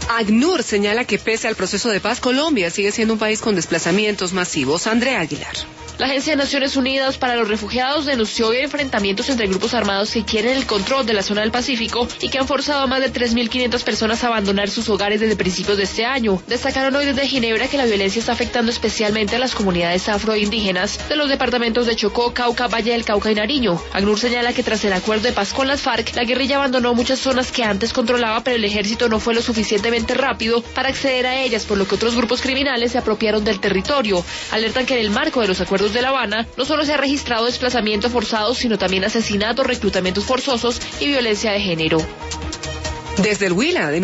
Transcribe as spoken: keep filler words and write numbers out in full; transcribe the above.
ACNUR señala que pese al proceso de paz, Colombia sigue siendo un país con desplazamientos masivos. Andrea Aguilar. La Agencia de Naciones Unidas para los Refugiados denunció enfrentamientos entre grupos armados que quieren el control de la zona del Pacífico y que han forzado a más de tres mil quinientas personas a abandonar sus hogares desde principios de este año. Destacaron hoy desde Ginebra que la violencia está afectando especialmente a las comunidades afroindígenas de los departamentos de Chocó, Cauca, Valle del Cauca y Nariño. ACNUR señala que tras el acuerdo de paz con las FARC, la guerrilla abandonó muchas zonas que antes controlaba, pero el ejército no fue lo suficientemente rápido para acceder a ellas, por lo que otros grupos criminales se apropiaron del territorio. Alertan que en el marco de los acuerdos de La Habana, no solo se ha registrado desplazamiento forzado, sino también asesinatos, reclutamientos forzosos y violencia de género. Desde el Huila,